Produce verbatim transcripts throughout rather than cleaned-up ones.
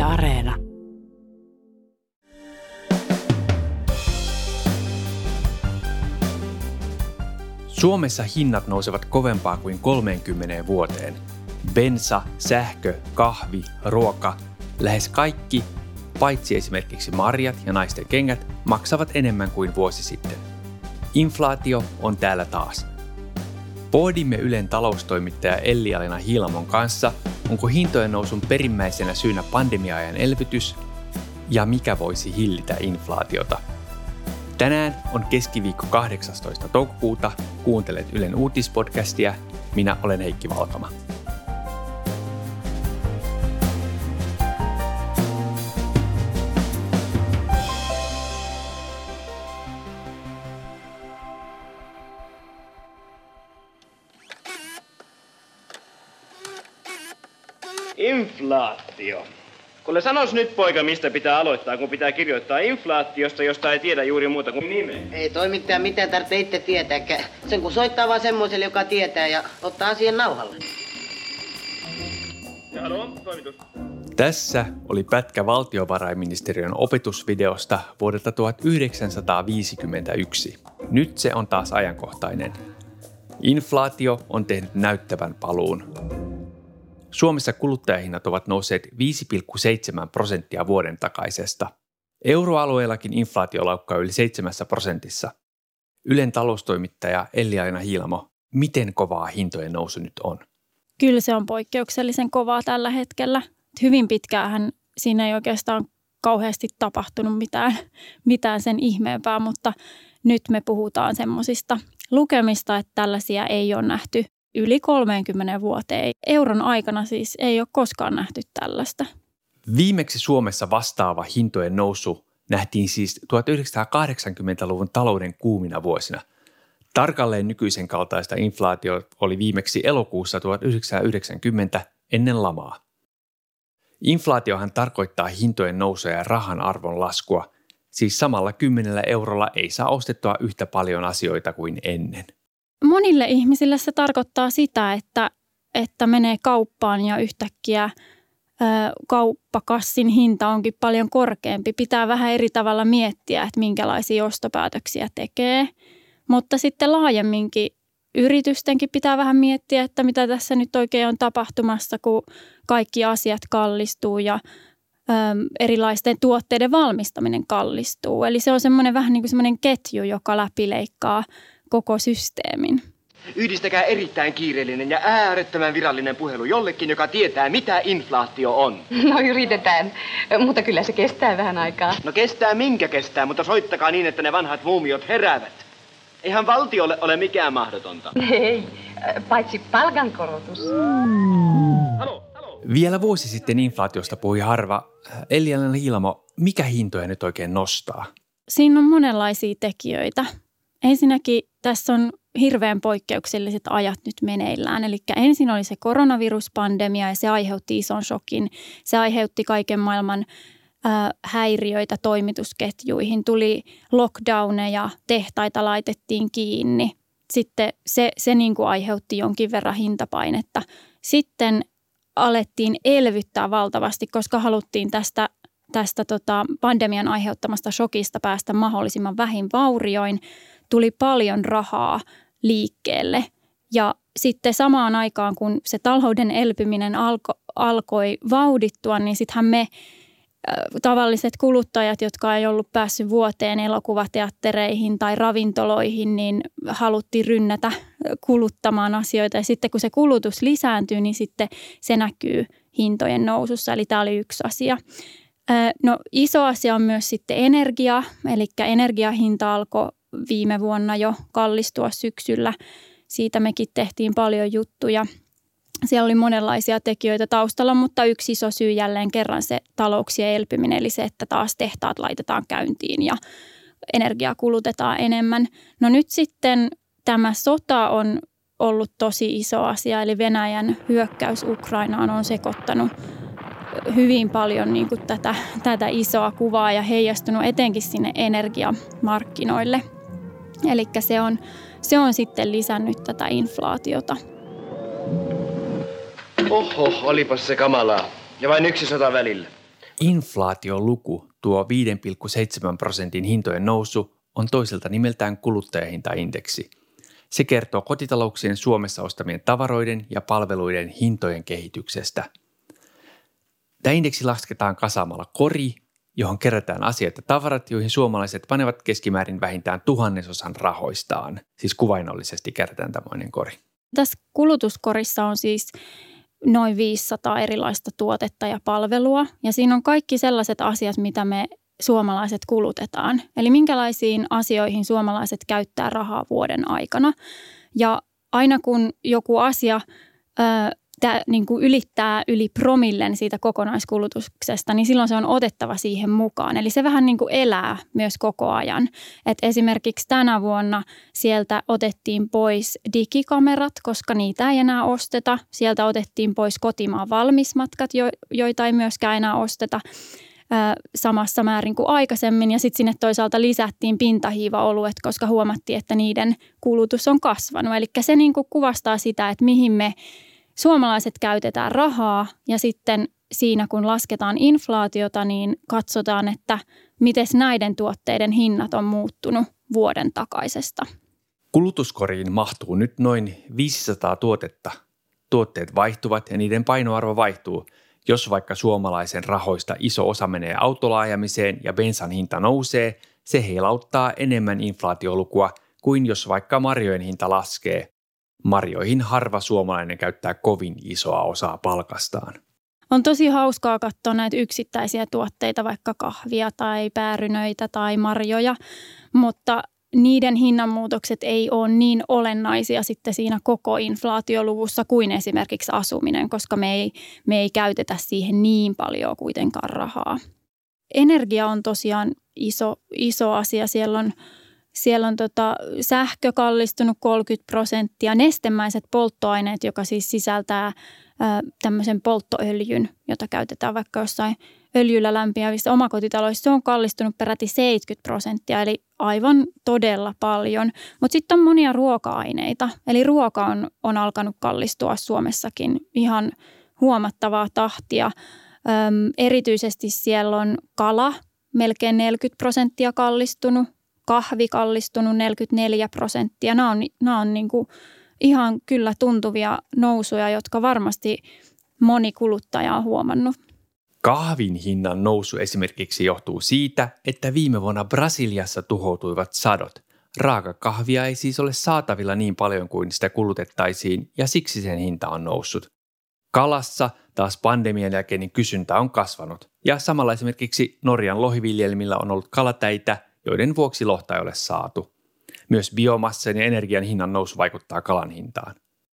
Areena. Suomessa hinnat nousevat kovempaa kuin kolmeenkymmeneen vuoteen. Bensa, sähkö, kahvi, ruoka, lähes kaikki, paitsi esimerkiksi marjat ja naisten kengät, maksavat enemmän kuin vuosi sitten. Inflaatio on täällä taas. Pohdimme Ylen taloustoimittaja Elli-Alina Hiilamon kanssa, onko hintojen nousun perimmäisenä syynä pandemia-ajan elvytys ja mikä voisi hillitä inflaatiota. Tänään on keskiviikko kahdeksastoista toukokuuta. Kuuntelet Ylen uutispodcastia. Minä olen Heikki Valkama. Inflaatio. Kuule, sanois nyt poika, mistä pitää aloittaa, kun pitää kirjoittaa inflaatiosta, josta ei tiedä juuri muuta kuin nimeä. Ei toimittaja mitään tarvitse itse tietääkään. Sen kun soittaa vaan semmoiselle, joka tietää ja ottaa asian nauhalle. Ja haloo, toimitus. Tässä oli pätkä valtiovarainministeriön opetusvideosta vuodelta tuhatyhdeksänsataaviisikymmentäyksi. Nyt se on taas ajankohtainen. Inflaatio on tehnyt näyttävän paluun. Suomessa kuluttajahinnat ovat nousseet viisi pilkku seitsemän prosenttia vuoden takaisesta. Euroalueellakin inflaatio laukkaa yli seitsemässä prosentissa. Ylen taloustoimittaja Elli-Alina Hiilamo, miten kovaa hintojen nousu nyt on? Kyllä se on poikkeuksellisen kovaa tällä hetkellä. Hyvin pitkäänhän siinä ei oikeastaan kauheasti tapahtunut mitään, mitään sen ihmeempää, mutta nyt me puhutaan semmoisista lukemista, että tällaisia ei ole nähty yli kolmeenkymmeneen vuoteen. Euron aikana siis ei ole koskaan nähty tällaista. Viimeksi Suomessa vastaava hintojen nousu nähtiin siis tuhatyhdeksänsataakahdeksankymmentäluvun talouden kuumina vuosina. Tarkalleen nykyisen kaltaista inflaatio oli viimeksi elokuussa tuhatyhdeksänsataayhdeksänkymmentä ennen lamaa. Inflaatiohan tarkoittaa hintojen nousua ja rahan arvon laskua, siis samalla kymmenellä eurolla ei saa ostettua yhtä paljon asioita kuin ennen. Monille ihmisille se tarkoittaa sitä, että, että menee kauppaan ja yhtäkkiä ö, kauppakassin hinta onkin paljon korkeampi. Pitää vähän eri tavalla miettiä, että minkälaisia ostopäätöksiä tekee. Mutta sitten laajemminkin yritystenkin pitää vähän miettiä, että mitä tässä nyt oikein on tapahtumassa, kun kaikki asiat kallistuu ja ö, erilaisten tuotteiden valmistaminen kallistuu. Eli se on semmoinen vähän niin kuin semmoinen ketju, joka läpileikkaa koko systeemin. Yhdistäkää erittäin kiireellinen ja äärettömän virallinen puhelu jollekin, joka tietää, mitä inflaatio on. No yritetään, mutta kyllä se kestää vähän aikaa. No kestää minkä kestää, mutta soittakaa niin, että ne vanhat muumiot heräävät. Eihän valtiolle ole mikään mahdotonta. Ei, paitsi palkankorotus. Halo, halo. Vielä vuosi sitten inflaatiosta puhui harva. Elli-Alina Hiilamo, mikä hintoja nyt oikein nostaa? Siinä on monenlaisia tekijöitä. Ensinnäkin tässä on hirveän poikkeukselliset ajat nyt meneillään. Eli ensin oli se koronaviruspandemia ja se aiheutti ison shokin. Se aiheutti kaiken maailman äh, häiriöitä toimitusketjuihin. Tuli lockdowneja, tehtaita laitettiin kiinni. Sitten se, se niin kuin aiheutti jonkin verran hintapainetta. Sitten alettiin elvyttää valtavasti, koska haluttiin tästä, tästä tota pandemian aiheuttamasta shokista päästä mahdollisimman vähin vaurioin. Tuli paljon rahaa liikkeelle ja sitten samaan aikaan, kun se talouden elpyminen alko, alkoi vauhdittua, niin sittenhän me äh, tavalliset kuluttajat, jotka ei ollut päässyt vuoteen elokuvateattereihin tai ravintoloihin, niin haluttiin rynnätä kuluttamaan asioita. Ja sitten kun se kulutus lisääntyy, niin sitten se näkyy hintojen nousussa, eli tämä oli yksi asia. Äh, no iso asia on myös sitten energia, eli energiahinta alkoi viime vuonna jo kallistua syksyllä. Siitä mekin tehtiin paljon juttuja. Siellä oli monenlaisia tekijöitä taustalla, mutta yksi iso syy jälleen kerran se talouksien elpyminen, eli se, että taas tehtaat laitetaan käyntiin ja energiaa kulutetaan enemmän. No nyt sitten tämä sota on ollut tosi iso asia, eli Venäjän hyökkäys Ukrainaan on sekoittanut hyvin paljon niin kuin tätä, tätä isoa kuvaa ja heijastunut etenkin sinne energiamarkkinoille. Eli se on, se on sitten lisännyt tätä inflaatiota. Oho, olipas se kamalaa. Ja vain yksi sota välillä. Inflaatioluku, tuo viisi pilkku seitsemän prosentin hintojen nousu, on toiselta nimeltään kuluttajahintaindeksi. Se kertoo kotitalouksien Suomessa ostamien tavaroiden ja palveluiden hintojen kehityksestä. Tämä indeksi lasketaan kasaamalla kori, johon kerätään asiat ja tavarat, joihin suomalaiset panevat keskimäärin vähintään tuhannesosan rahoistaan. Siis kuvainnollisesti kerätään tämmöinen kori. Tässä kulutuskorissa on siis noin viisisataa erilaista tuotetta ja palvelua. Ja siinä on kaikki sellaiset asiat, mitä me suomalaiset kulutetaan. Eli minkälaisiin asioihin suomalaiset käyttää rahaa vuoden aikana. Ja aina kun joku asia ää, tää, niin kuin ylittää yli promillen siitä kokonaiskulutuksesta, niin silloin se on otettava siihen mukaan. Eli se vähän niin kuin elää myös koko ajan. Et esimerkiksi tänä vuonna sieltä otettiin pois digikamerat, koska niitä ei enää osteta. Sieltä otettiin pois kotimaan valmismatkat, jo, joita ei myöskään enää osteta samassa määrin kuin aikaisemmin, ja sitten sinne toisaalta lisättiin pintahiivaoluet, koska huomattiin, että niiden kulutus on kasvanut. Eli se niin kuin kuvastaa sitä, että mihin me suomalaiset käytetään rahaa, ja sitten siinä kun lasketaan inflaatiota, niin katsotaan, että miten näiden tuotteiden hinnat on muuttunut vuoden takaisesta. Kulutuskoriin mahtuu nyt noin viisisataa tuotetta. Tuotteet vaihtuvat ja niiden painoarvo vaihtuu. Jos vaikka suomalaisen rahoista iso osa menee autolla ajamiseen ja bensan hinta nousee, se heilauttaa enemmän inflaatiolukua kuin jos vaikka marjojen hinta laskee. Marjoihin harva suomalainen käyttää kovin isoa osaa palkastaan. On tosi hauskaa katsoa näitä yksittäisiä tuotteita, vaikka kahvia tai päärynöitä tai marjoja, mutta niiden hinnanmuutokset ei ole niin olennaisia sitten siinä koko inflaatioluvussa kuin esimerkiksi asuminen, koska me ei, me ei käytetä siihen niin paljon kuitenkaan rahaa. Energia on tosiaan iso, iso asia. Siellä on, siellä on tota sähkö kallistunut kolmekymmentä prosenttia, nestemäiset polttoaineet, joka siis sisältää ää, tämmöisen polttoöljyn, jota käytetään vaikka jossain öljyllä lämpiävissä omakotitaloissa, se on kallistunut peräti seitsemänkymmentä prosenttia, eli aivan todella paljon. Mutta sitten on monia ruoka-aineita, eli ruoka on, on alkanut kallistua Suomessakin ihan huomattavaa tahtia. Öm, erityisesti siellä on kala, melkein neljäkymmentä prosenttia kallistunut, kahvi kallistunut neljäkymmentäneljä prosenttia. Nämä on, nämä on niinku ihan kyllä tuntuvia nousuja, jotka varmasti moni kuluttaja on huomannut. Kahvin hinnan nousu esimerkiksi johtuu siitä, että viime vuonna Brasiliassa tuhoutuivat sadot. Raakakahvia ei siis ole saatavilla niin paljon kuin sitä kulutettaisiin ja siksi sen hinta on noussut. Kalassa taas pandemian jälkeinen kysyntä on kasvanut ja samalla esimerkiksi Norjan lohiviljelmillä on ollut kalatäitä, joiden vuoksi lohta ei ole saatu. Myös biomassan ja energian hinnan nousu vaikuttaa kalan hintaan.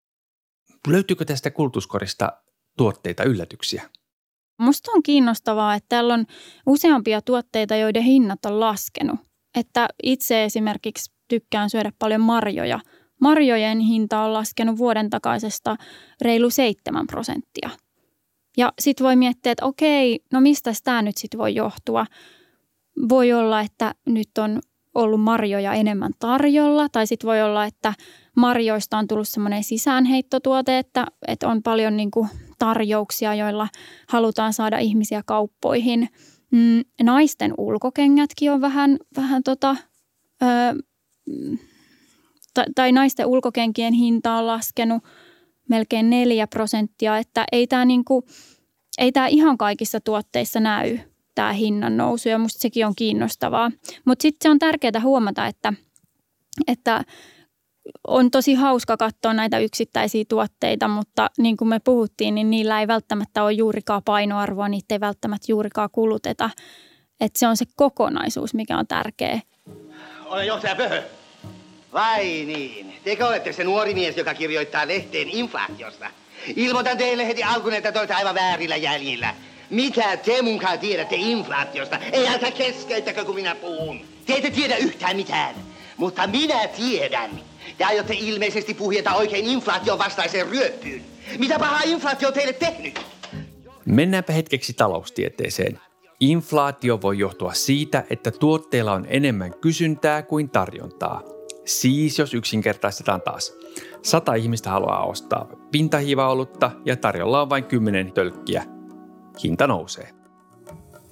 Löytyykö tästä kulutuskorista tuotteita yllätyksiä? Musta on kiinnostavaa, että täällä on useampia tuotteita, joiden hinnat on laskenut. Että itse esimerkiksi tykkään syödä paljon marjoja. Marjojen hinta on laskenut vuoden takaisesta reilu seitsemän prosenttia. Ja sitten voi miettiä, että okei, no mistä tämä nyt sitten voi johtua? Voi olla, että nyt on ollut marjoja enemmän tarjolla, tai sitten voi olla, että marjoista on tullut semmoinen sisäänheittotuote, että, että on paljon niin kuin tarjouksia, joilla halutaan saada ihmisiä kauppoihin. Mm, naisten ulkokengätkin on vähän, vähän tota, ö, tai, tai naisten ulkokenkien hinta on laskenut melkein neljä prosenttia, että ei tämä niinku, ei tämä ihan kaikissa tuotteissa näy, tämä hinnan nousu, ja musta sekin on kiinnostavaa. Mutta sitten se on tärkeää huomata, että, että on tosi hauska katsoa näitä yksittäisiä tuotteita, mutta niin kuin me puhuttiin, niin niillä ei välttämättä ole juurikaan painoarvoa, niitä ei välttämättä juurikaan kuluteta. Että se on se kokonaisuus, mikä on tärkeä. Olen johtaja Pöhö. Vai niin? Tekö olette se nuori mies, joka kirjoittaa lehteen inflaatiosta? Ilmoitan teille heti alkuun, että te olette aivan väärillä jäljillä. Mitä te munkaan tiedätte inflaatiosta? Ei älkää keskeyttäkö, kun minä puhun. Te ette tiedä yhtään mitään, mutta minä tiedän. Te aiotte ilmeisesti puhjeta oikein inflaation vastaiseen ryöppyyn. Mitä pahaa inflaatio on teille tehnyt? Mennäänpä hetkeksi taloustieteeseen. Inflaatio voi johtua siitä, että tuotteilla on enemmän kysyntää kuin tarjontaa. Siis jos yksinkertaistetaan taas. Sata ihmistä haluaa ostaa pintahiivaolutta ja tarjolla on vain kymmenen tölkkiä. Hinta nousee.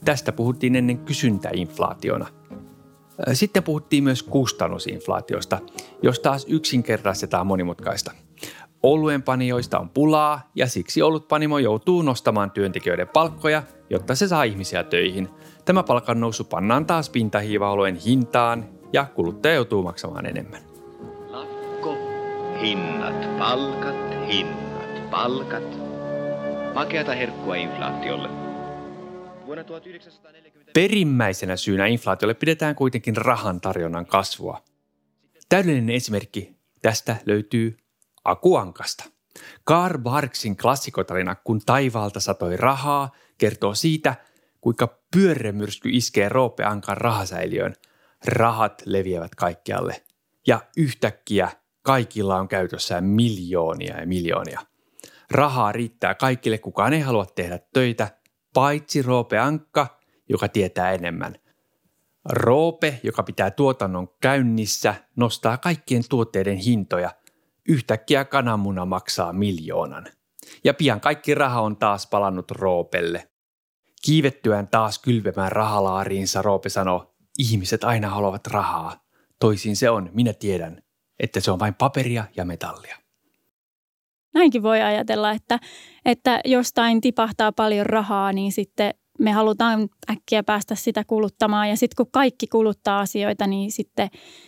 Tästä puhuttiin ennen kysyntäinflaationa. Sitten puhuttiin myös kustannusinflaatiosta, jos taas yksinkertaistetaan monimutkaista. Oluenpanijoista on pulaa ja siksi olutpanimo joutuu nostamaan työntekijöiden palkkoja, jotta se saa ihmisiä töihin. Tämä palkannousu pannaan taas pintahiiva-oluen hintaan ja kuluttaja joutuu maksamaan enemmän. Lakko, hinnat, palkat, hinnat, palkat. Makeata herkkua inflaatiolle. Vuonna tuhatyhdeksänsataaneljäkymmentä... Perimmäisenä syynä inflaatiolle pidetään kuitenkin rahan tarjonnan kasvua. Täydellinen esimerkki tästä löytyy Aku Ankasta. Karl Marxin klassikotarina Kun taivaalta satoi rahaa kertoo siitä, kuinka pyörremyrsky iskee Roope Ankan rahasäiliöön. Rahat leviävät kaikkialle ja yhtäkkiä kaikilla on käytössään miljoonia ja miljoonia. Rahaa riittää kaikille, kukaan ei halua tehdä töitä, paitsi Roope Ankka, joka tietää enemmän. Roope, joka pitää tuotannon käynnissä, nostaa kaikkien tuotteiden hintoja. Yhtäkkiä kananmuna maksaa miljoonan. Ja pian kaikki raha on taas palannut Roopelle. Kiivettyään taas kylpemään rahalaariinsa Roope sanoo, ihmiset aina haluavat rahaa. Toisin se on, minä tiedän, että se on vain paperia ja metallia. Näinkin voi ajatella, että, että jostain tipahtaa paljon rahaa, niin sitten me halutaan äkkiä päästä sitä kuluttamaan. Ja sitten kun kaikki kuluttaa asioita, niin sitten,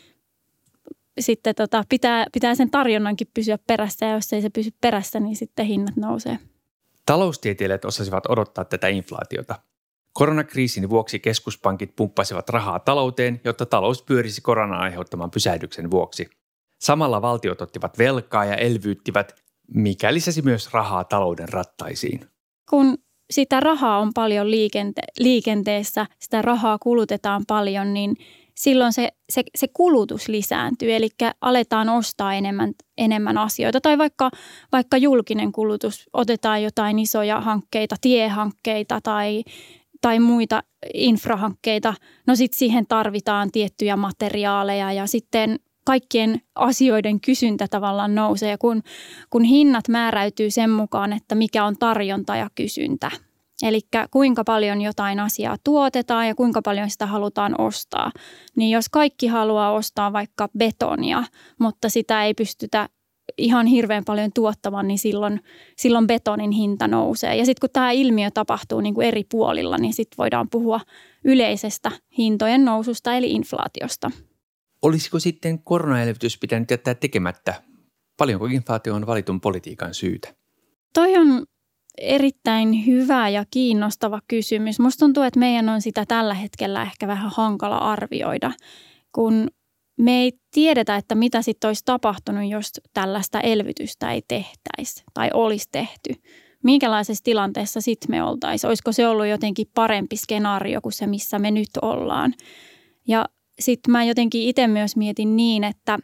sitten tota, pitää, pitää sen tarjonnankin pysyä perässä. Ja jos ei se pysy perässä, niin sitten hinnat nousee. Taloustieteilijät osasivat odottaa tätä inflaatiota. Koronakriisin vuoksi keskuspankit pumppasivat rahaa talouteen, jotta talous pyörisi koronan aiheuttaman pysähdyksen vuoksi. Samalla valtiot ottivat velkaa ja elvyyttivät, mikä lisäsi myös rahaa talouden rattaisiin. Kun sitä rahaa on paljon liikente- liikenteessä, sitä rahaa kulutetaan paljon, niin silloin se, se, se kulutus lisääntyy. Eli aletaan ostaa enemmän, enemmän asioita. Tai vaikka, vaikka julkinen kulutus, otetaan jotain isoja hankkeita, tiehankkeita tai, tai muita infrahankkeita. No sitten siihen tarvitaan tiettyjä materiaaleja ja sitten kaikkien asioiden kysyntä tavallaan nousee, ja kun, kun hinnat määräytyy sen mukaan, että mikä on tarjonta ja kysyntä. Eli kuinka paljon jotain asiaa tuotetaan ja kuinka paljon sitä halutaan ostaa. Niin jos kaikki haluaa ostaa vaikka betonia, mutta sitä ei pystytä ihan hirveän paljon tuottamaan, niin silloin, silloin betonin hinta nousee. Ja sitten kun tämä ilmiö tapahtuu niin kuin eri puolilla, niin sitten voidaan puhua yleisestä hintojen noususta eli inflaatiosta. Olisiko sitten koronaelvytys pitänyt jättää tekemättä? Paljonko inflaatio on valitun politiikan syytä? Toi on erittäin hyvä ja kiinnostava kysymys. Musta tuntuu, että meidän on sitä tällä hetkellä ehkä vähän hankala arvioida, kun me ei tiedetä, että mitä sitten olisi tapahtunut, jos tällaista elvytystä ei tehtäisi tai olisi tehty. Minkälaisessa tilanteessa sitten me oltaisiin? Olisiko se ollut jotenkin parempi skenaario kuin se, missä me nyt ollaan? Ja sitten mä jotenkin itse myös mietin niin, että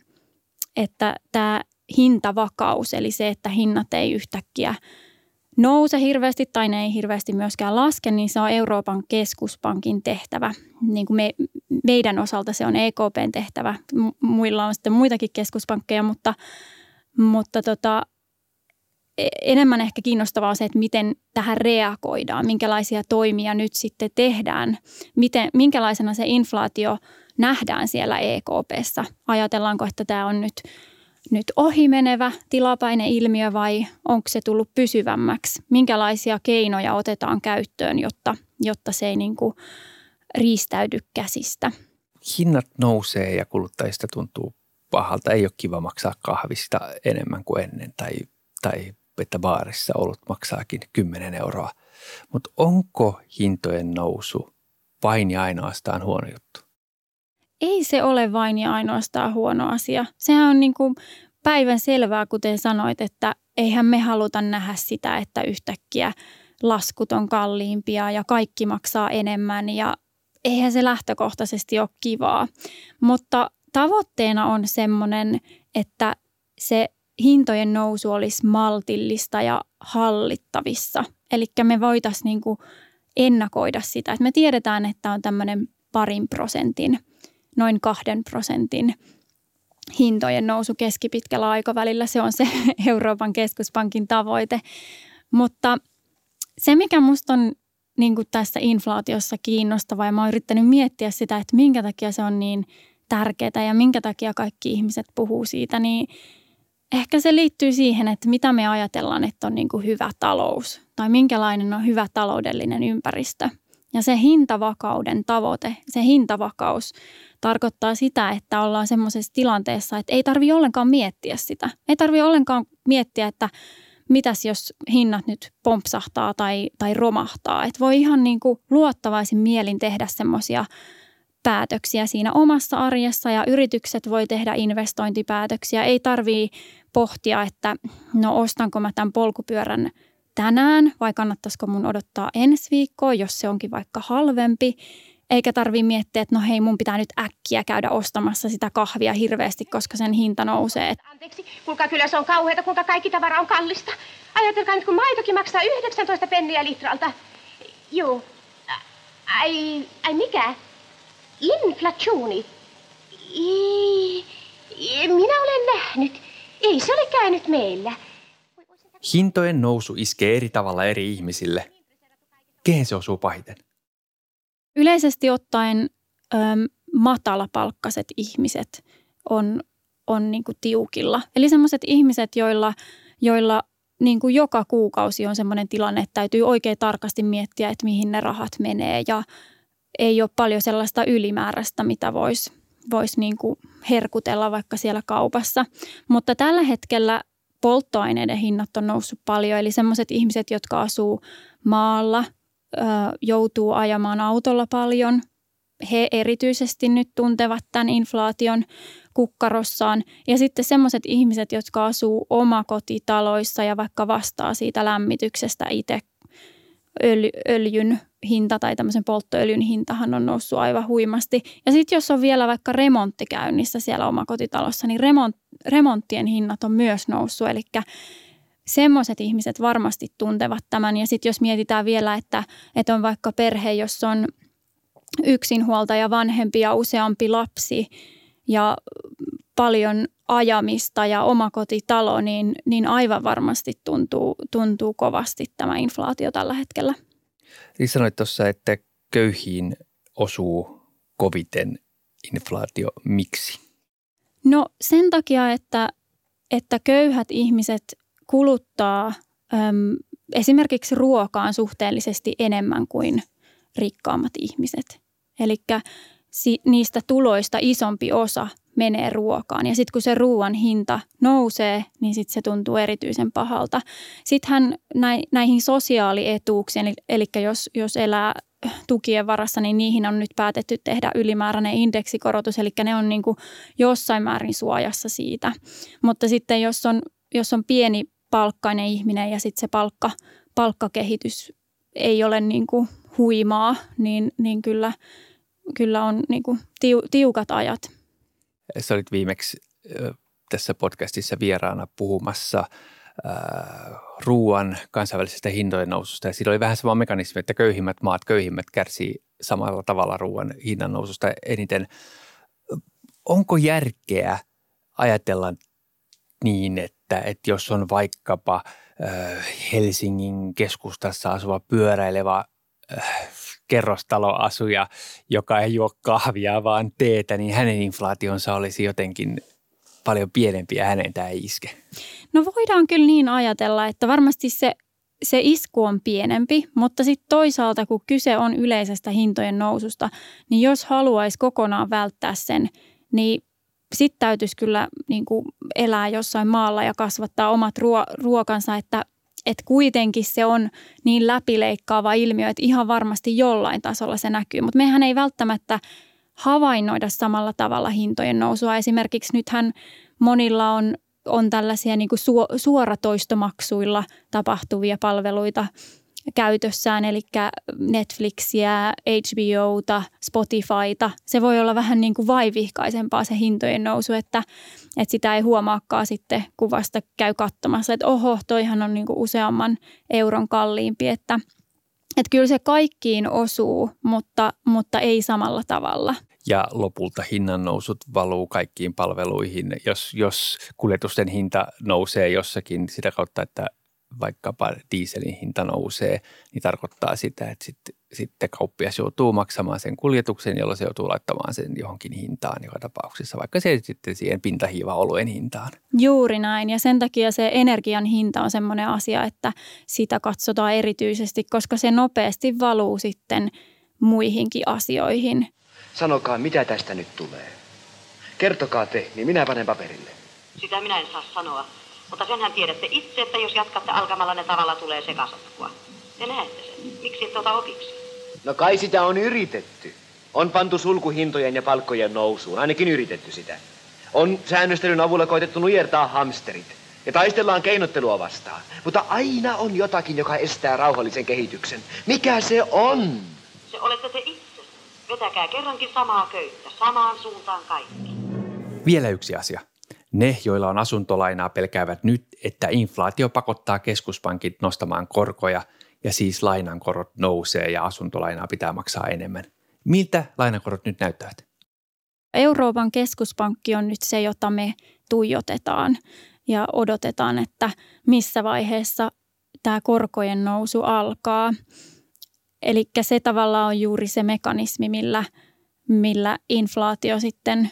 että tämä hintavakaus, eli se, että hinnat ei yhtäkkiä nouse hirveästi tai ne ei hirveästi myöskään laske, niin se on Euroopan keskuspankin tehtävä. Niin kuin me, meidän osalta se on E K P:n tehtävä. Muilla on sitten muitakin keskuspankkeja, mutta, mutta tota, enemmän ehkä kiinnostavaa on se, että miten tähän reagoidaan, minkälaisia toimia nyt sitten tehdään, miten, minkälaisena se inflaatio nähdään siellä E K P:ssä. Ajatellaanko, että tämä on nyt, nyt ohimenevä tilapäinen ilmiö vai onko se tullut pysyvämmäksi? Minkälaisia keinoja otetaan käyttöön, jotta, jotta se ei niin kuin riistäydy käsistä? Hinnat nousee ja kuluttajista tuntuu pahalta. Ei ole kiva maksaa kahvista enemmän kuin ennen tai, tai että baarissa olut maksaakin kymmenen euroa. Mutta onko hintojen nousu vain ja ainoastaan huono juttu? Ei se ole vain ja ainoastaan huono asia. Sehän on niin kuin päivän selvää, kuten sanoit, että eihän me haluta nähdä sitä, että yhtäkkiä laskut on kalliimpia ja kaikki maksaa enemmän ja eihän se lähtökohtaisesti ole kivaa. Mutta tavoitteena on semmoinen, että se hintojen nousu olisi maltillista ja hallittavissa. Eli me voitaisiin niin kuin ennakoida sitä, että me tiedetään, että on tämmöinen parin prosentin, noin kahden prosentin hintojen nousu keskipitkällä aikavälillä. Se on se Euroopan keskuspankin tavoite. Mutta se, mikä musta on niin kuin tässä inflaatiossa kiinnostavaa ja mä oon yrittänyt miettiä sitä, että minkä takia se on niin tärkeää ja minkä takia kaikki ihmiset puhuu siitä, niin ehkä se liittyy siihen, että mitä me ajatellaan, että on niin kuin hyvä talous tai minkälainen on hyvä taloudellinen ympäristö. Ja se hintavakauden tavoite, se hintavakaus tarkoittaa sitä, että ollaan semmoisessa tilanteessa, että ei tarvitse ollenkaan miettiä sitä. Ei tarvitse ollenkaan miettiä, että mitäs jos hinnat nyt pompsahtaa tai, tai romahtaa. Että voi ihan niin kuin luottavaisin mielin tehdä semmoisia päätöksiä siinä omassa arjessa ja yritykset voi tehdä investointipäätöksiä. Ei tarvitse pohtia, että no ostanko mä tämän polkupyörän tänään vai kannattaisiko mun odottaa ensi viikkoa, jos se onkin vaikka halvempi. Eikä tarvitse miettiä, että no hei, mun pitää nyt äkkiä käydä ostamassa sitä kahvia hirveästi, koska sen hinta nousee. Anteeksi, kuulkaa, kyllä se on kauheata, kuinka kaikki tavara on kallista. Ajatelkaa nyt, kun maitokin maksaa yhdeksäntoista penniä litralta. Joo. Ai, ai mikä? Inflationi. Ei, minä olen nähnyt. Ei se ole käynyt meillä. Hintojen nousu iskee eri tavalla eri ihmisille. Kehen se osuu pahiten? Yleisesti ottaen äm, matalapalkkaiset ihmiset on, on niin kuin tiukilla. Eli sellaiset ihmiset, joilla, joilla niin kuin joka kuukausi on sellainen tilanne, että täytyy oikein tarkasti miettiä, että mihin ne rahat menee. Ja ei ole paljon sellaista ylimääräistä, mitä voisi vois niin kuin herkutella vaikka siellä kaupassa. Mutta tällä hetkellä polttoaineiden hinnat on noussut paljon. Eli sellaiset ihmiset, jotka asuu maalla, joutuu ajamaan autolla paljon. He erityisesti nyt tuntevat tämän inflaation kukkarossaan. Ja sitten sellaiset ihmiset, jotka asuu omakotitaloissa ja vaikka vastaa siitä lämmityksestä itse, öljyn hinta tai tämmöisen polttoöljyn hintahan on noussut aivan huimasti. Ja sitten jos on vielä vaikka remontti käynnissä siellä omakotitalossa, niin remont, remonttien hinnat on myös noussut. Eli semmoiset ihmiset varmasti tuntevat tämän. Ja sitten jos mietitään vielä, että, että on vaikka perhe, jossa on yksinhuoltaja vanhempi ja useampi lapsi ja paljon ajamista ja omakotitalo, niin, niin aivan varmasti tuntuu, tuntuu kovasti tämä inflaatio tällä hetkellä. Eli sanoit tuossa, että köyhiin osuu koviten inflaatio. Miksi? No sen takia, että, että köyhät ihmiset kuluttaa äm, esimerkiksi ruokaan suhteellisesti enemmän kuin rikkaammat ihmiset. Eli si, niistä tuloista isompi osa menee ruokaan. Ja sitten kun se ruoan hinta nousee, niin sitten se tuntuu erityisen pahalta. Sittenhän näihin sosiaalietuuksiin, eli, eli jos, jos elää tukien varassa, niin niihin on nyt päätetty tehdä ylimääräinen indeksikorotus. Eli ne on niin kuin jossain määrin suojassa siitä. Mutta sitten jos on, jos on pieni palkkainen ihminen ja sitten se palkka, palkkakehitys ei ole niin kuin huimaa, niin, niin kyllä, kyllä on niin kuin tiu, tiukat ajat. Sä olit viimeksi tässä podcastissa vieraana puhumassa äh, ruoan kansainvälisestä hintojen noususta. Ja siinä oli vähän sama mekanismi, että köyhimmät maat, köyhimmät kärsii samalla tavalla ruoan hinnan noususta eniten. Onko järkeä ajatella niin, että, että jos on vaikkapa äh, Helsingin keskustassa asuva pyöräilevä äh, kerrostaloasuja, joka ei juo kahvia, vaan teetä, niin hänen inflaationsa olisi jotenkin paljon pienempi ja hänen tämä ei iske. No voidaan kyllä niin ajatella, että varmasti se, se isku on pienempi, mutta sitten toisaalta kun kyse on yleisestä hintojen noususta, niin jos haluaisi kokonaan välttää sen, niin sitten täytyisi kyllä niin kuin elää jossain maalla ja kasvattaa omat ruo- ruokansa, että Että kuitenkin se on niin läpileikkaava ilmiö, että ihan varmasti jollain tasolla se näkyy. Mutta mehän ei välttämättä havainnoida samalla tavalla hintojen nousua. Esimerkiksi nythän monilla on, on tällaisia niin kuin su- suoratoistomaksuilla tapahtuvia palveluita käytössään, eli Netflixiä, H B O:ta, Spotifyta. Se voi olla vähän niin kuin vaivihkaisempaa se hintojen nousu, että, että sitä ei huomaakaan sitten, kun vasta käy katsomassa, että oho, toihan on niin kuin useamman euron kalliimpi, että, että kyllä se kaikkiin osuu, mutta, mutta ei samalla tavalla. Ja lopulta hinnannousut valuu kaikkiin palveluihin, jos, jos kuljetusten hinta nousee jossakin sitä kautta, että vaikkapa dieselin hinta nousee, niin tarkoittaa sitä, että sitten, sitten kauppias joutuu maksamaan sen kuljetuksen, jolloin se joutuu laittamaan sen johonkin hintaan joka tapauksessa, vaikka se sitten siihen pintahiiva-oluen hintaan. Juuri näin, ja sen takia se energian hinta on semmoinen asia, että sitä katsotaan erityisesti, koska se nopeasti valuu sitten muihinkin asioihin. Sanokaa, mitä tästä nyt tulee. Kertokaa te, niin minä panen paperille. Sitä minä en saa sanoa, mutta senhän tiedätte itse, että jos jatkatte alkamallanne tavalla, tulee sekasotkua. Te näette sen. Miksi et ota opiksi? No kai sitä on yritetty. On pantu sulkuhintojen ja palkkojen nousuun, ainakin yritetty sitä. On säännöstelyn avulla koitettu nujertaa hamsterit ja taistellaan keinottelua vastaan. Mutta aina on jotakin, joka estää rauhallisen kehityksen. Mikä se on? Se olette te itse. Vetäkää kerrankin samaa köyttä, samaan suuntaan kaikki. Vielä yksi asia. Ne, joilla on asuntolainaa, pelkäävät nyt, että inflaatio pakottaa keskuspankit nostamaan korkoja ja siis lainankorot nousee ja asuntolainaa pitää maksaa enemmän. Miltä lainankorot nyt näyttävät? Euroopan keskuspankki on nyt se, jota me tuijotetaan ja odotetaan, että missä vaiheessa tämä korkojen nousu alkaa. Eli se tavallaan on juuri se mekanismi, millä, millä inflaatio sitten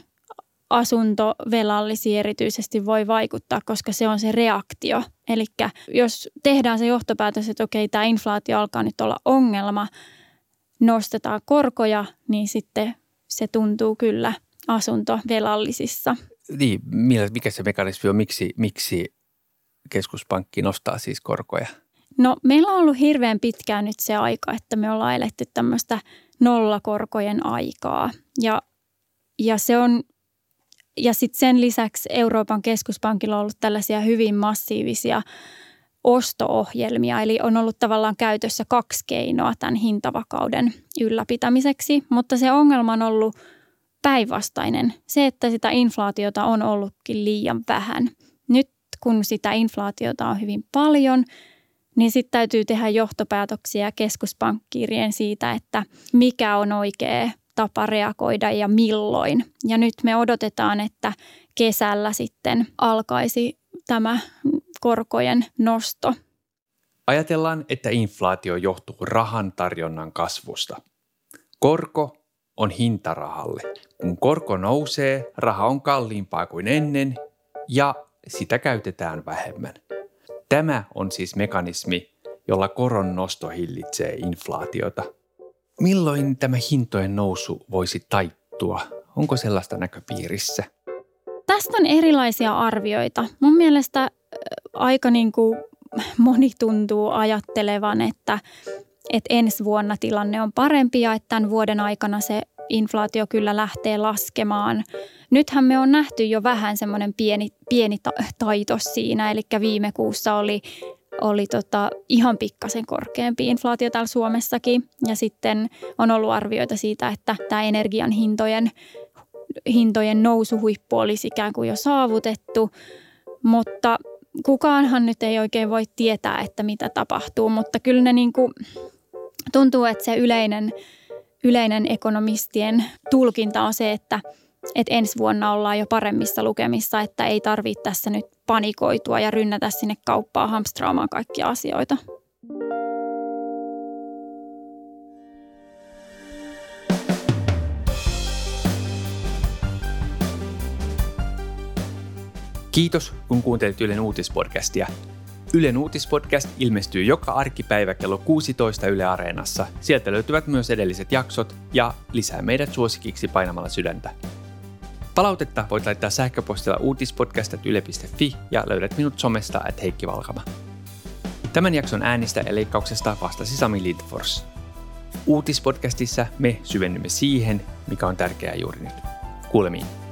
asuntovelallisiin erityisesti voi vaikuttaa, koska se on se reaktio. Eli jos tehdään se johtopäätös, että okei, tämä inflaatio alkaa nyt olla ongelma, nostetaan korkoja, niin sitten se tuntuu kyllä asuntovelallisissa. Niin, mikä se mekanismi on, miksi, miksi keskuspankki nostaa siis korkoja? No meillä on ollut hirveän pitkään nyt se aika, että me ollaan eletty tämmöistä nollakorkojen aikaa ja, ja se on ja sitten sen lisäksi Euroopan keskuspankilla on ollut tällaisia hyvin massiivisia osto-ohjelmia, eli on ollut tavallaan käytössä kaksi keinoa tämän hintavakauden ylläpitämiseksi, mutta se ongelma on ollut päinvastainen. Se, että sitä inflaatiota on ollutkin liian vähän. Nyt kun sitä inflaatiota on hyvin paljon, niin sitten täytyy tehdä johtopäätöksiä keskuspankkiirien siitä, että mikä on oikea tapa reagoida ja milloin. Ja nyt me odotetaan, että kesällä sitten alkaisi tämä korkojen nosto. Ajatellaan, että inflaatio johtuu rahan tarjonnan kasvusta. Korko on hinta rahalle. Kun korko nousee, raha on kalliimpaa kuin ennen ja sitä käytetään vähemmän. Tämä on siis mekanismi, jolla koron nosto hillitsee inflaatiota. Milloin tämä hintojen nousu voisi taittua? Onko sellaista näköpiirissä? Tästä on erilaisia arvioita. Mun mielestä aika niin kuin moni tuntuu ajattelevan, että, että ensi vuonna tilanne on parempi ja että tämän vuoden aikana se inflaatio kyllä lähtee laskemaan. Nythän me on nähty jo vähän semmoinen pieni, pieni taitos siinä, eli viime kuussa oli, oli tota ihan pikkasen korkeampi inflaatio täällä Suomessakin. Ja sitten on ollut arvioita siitä, että tämä energian hintojen, hintojen nousuhuippu olisi ikään kuin jo saavutettu, mutta kukaanhan nyt ei oikein voi tietää, että mitä tapahtuu, mutta kyllä ne niin kuin tuntuu, että se yleinen Yleinen ekonomistien tulkinta on se, että, että ensi vuonna ollaan jo paremmissa lukemissa, että ei tarvitse tässä nyt panikoitua ja rynnätä sinne kauppaan hamstraamaan kaikkia asioita. Kiitos, kun kuuntelit Ylen uutispodcastia. Ylen uutispodcast ilmestyy joka arkipäivä kello kuusitoista Yle Areenassa. Sieltä löytyvät myös edelliset jaksot ja lisää meidät suosikiksi painamalla sydäntä. Palautetta voit laittaa sähköpostilla uutispodcast ät yle piste fi ja löydät minut somesta at Heikki Valkama. Tämän jakson äänistä ja leikkauksesta vastasi Sami Lindfors. Uutispodcastissa me syvennymme siihen, mikä on tärkeää juuri nyt. Kuulemiin.